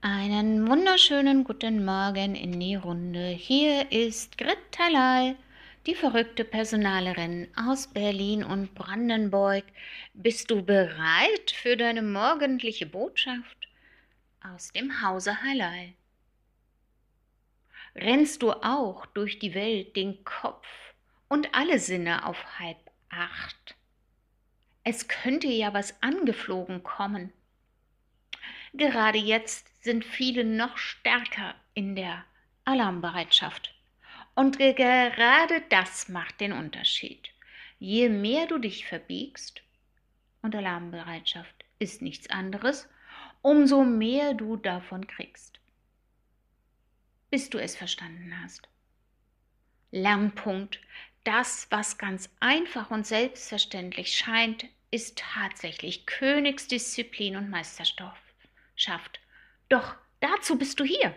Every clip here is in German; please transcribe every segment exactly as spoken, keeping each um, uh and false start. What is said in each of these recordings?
Einen wunderschönen guten Morgen in die Runde. Hier ist Grit Talal, die verrückte Personalerin aus Berlin und Brandenburg. Bist du bereit für deine morgendliche Botschaft aus dem Hause Halal? Rennst du auch durch die Welt den Kopf und alle Sinne auf halb acht? Es könnte ja was angeflogen kommen. Gerade jetzt sind viele noch stärker in der Alarmbereitschaft. Und gerade das macht den Unterschied. Je mehr du dich verbiegst, und Alarmbereitschaft ist nichts anderes, umso mehr du davon kriegst. Bis du es verstanden hast. Lernpunkt. Das, was ganz einfach und selbstverständlich scheint, ist tatsächlich Königsdisziplin und Meisterschaft. Doch dazu bist du hier.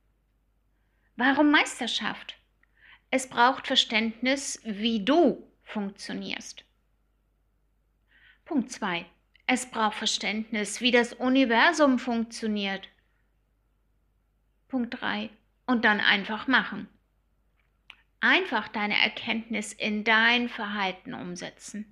Warum Meisterschaft? Es braucht Verständnis, wie du funktionierst. Punkt zwei. Es braucht Verständnis, wie das Universum funktioniert. Punkt drei. Und dann einfach machen. Einfach deine Erkenntnis in dein Verhalten umsetzen.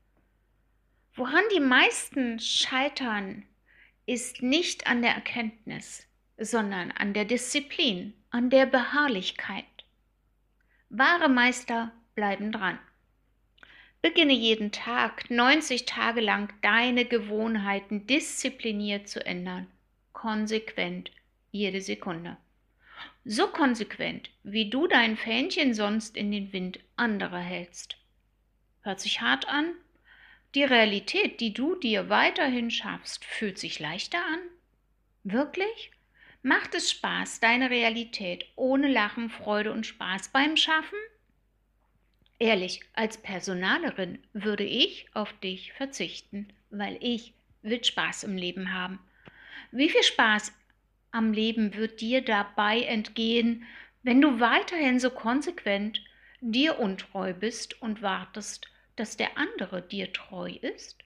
Woran die meisten scheitern, ist nicht an der Erkenntnis, sondern an der Disziplin, an der Beharrlichkeit. Wahre Meister bleiben dran. Beginne jeden Tag neunzig Tage lang deine Gewohnheiten diszipliniert zu ändern. Konsequent, jede Sekunde. So konsequent, wie du dein Fähnchen sonst in den Wind anderer hältst. Hört sich hart an? Die Realität, die du dir weiterhin schaffst, fühlt sich leichter an? Wirklich? Macht es Spaß, deine Realität ohne Lachen, Freude und Spaß beim Schaffen? Ehrlich, als Personalerin würde ich auf dich verzichten, weil ich will Spaß im Leben haben. Wie viel Spaß am Leben wird dir dabei entgehen, wenn du weiterhin so konsequent dir untreu bist und wartest, dass der andere dir treu ist?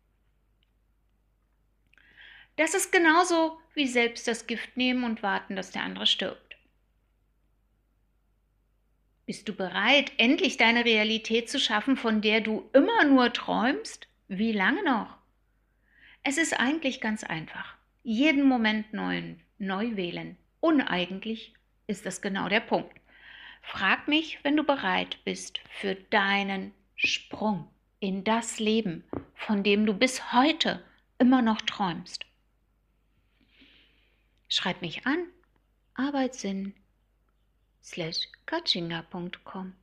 Das ist genauso wie selbst das Gift nehmen und warten, dass der andere stirbt. Bist du bereit, endlich deine Realität zu schaffen, von der du immer nur träumst? Wie lange noch? Es ist eigentlich ganz einfach. Jeden Moment neu, neu wählen. Uneigentlich ist das genau der Punkt. Frag mich, wenn du bereit bist für deinen Sprung in das Leben, von dem du bis heute immer noch träumst. Schreib mich an, arbeitssinn slash coachinga punkt com.